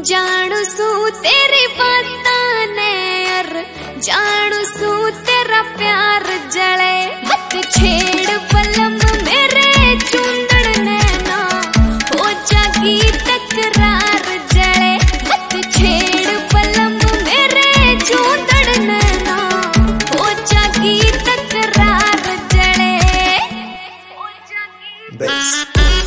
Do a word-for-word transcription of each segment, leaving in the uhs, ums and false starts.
जानू सू तेरी बातां ने यार, जानू सू तेरा प्यार जले। मत छेड़ पलम मेरे चूंदड़ नैना, हो जागी तकरार जले। मत छेड़ पलम मेरे चूंदड़ नैना, हो जागी तकरार जले। Bass.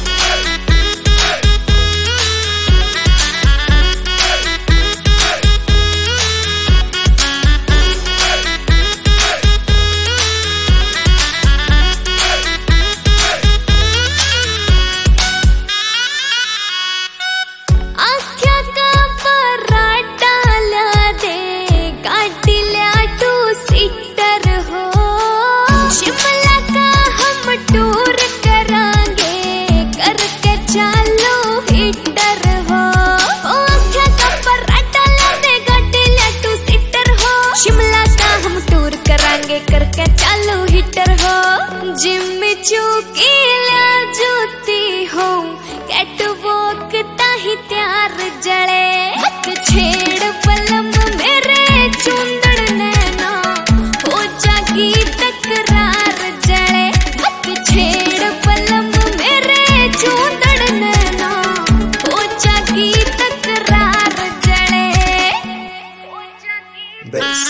करके चालू हिटर हो, जिम चूकी ला जूती हो, कैटवॉक ताही त्यार जले। मत छेड़ पलम मेरे चूंदड़ नैना, हो जागी तकरार जले। मत छेड़ पलम मेरे चूंदड़ नैना, हो जागी तकरार जले। Bass.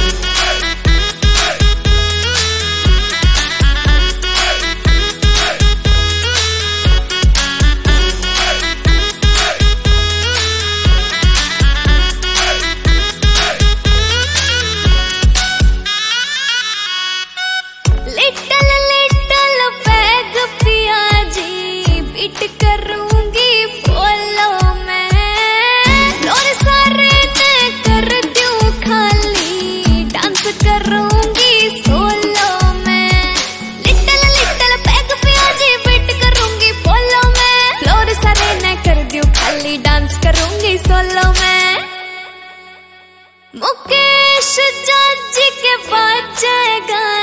लिटल लिटल बैग पिया जी, बीट करूंगी फॉलो मैं। फ्लोर सारे ने कर दूं खाली, डांस करूंगी सोलो मैं। लिटल लिटल बैग पिया जी, बीट करूंगी फॉलो मैं। फ्लोर सारे ने कर दूं खाली, डांस करूंगी सोलो मैं। मुकेश जाजी के बाद जाएगा